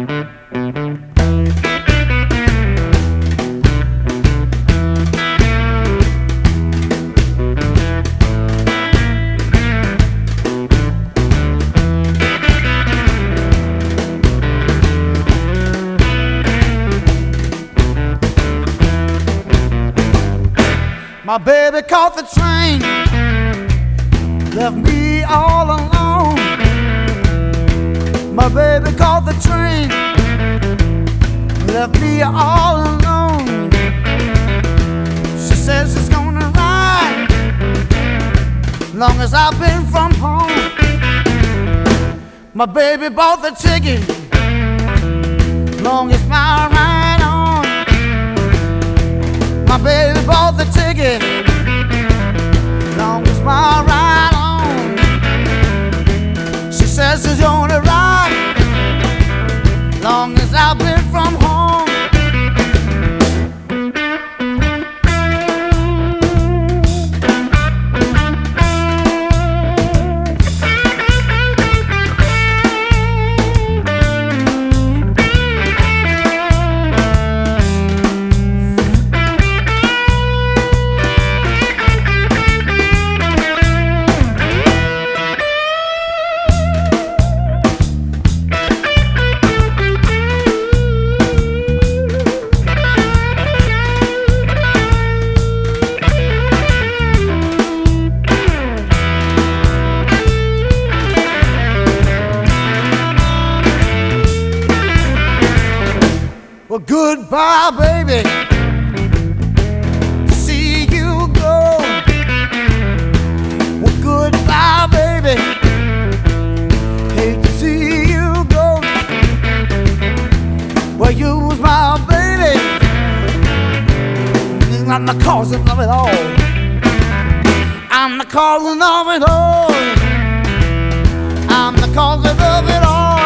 My baby caught the train, left me all alone. My baby caught the train, left me all alone. She says she's gonna ride long as I've been from home. My baby bought the ticket, long as my ride on. My baby bought the ticket, long as my ride on. She says she's gonna ride long as I've been from home. Well, goodbye, baby. To see you go. Well, goodbye, baby. Hate to see you go. Well, you was my baby. I'm the cause of it all. I'm the cause of it all. I'm the cause of it all.